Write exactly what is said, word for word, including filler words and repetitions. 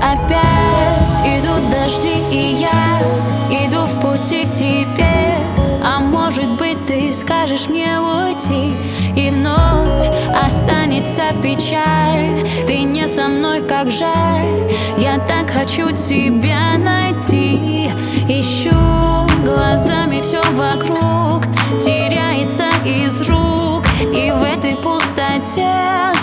Опять идут дожди, и я иду в пути к тебе. А может быть, ты скажешь мне уйти, и вновь останется печаль. Ты не со мной, как жаль. Я так хочу тебя найти. Ищу глазами все вокруг, теряется из рук. И в этой пустоте